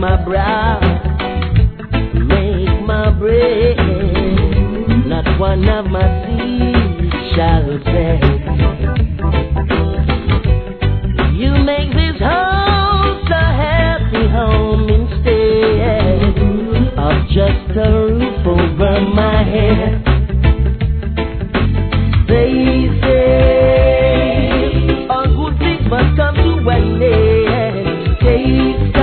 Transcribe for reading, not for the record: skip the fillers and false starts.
my brow, make my bread. Not one of my seeds shall beg. You make this house a happy home instead of just a roof over my head. They say all good things must come to an end. Take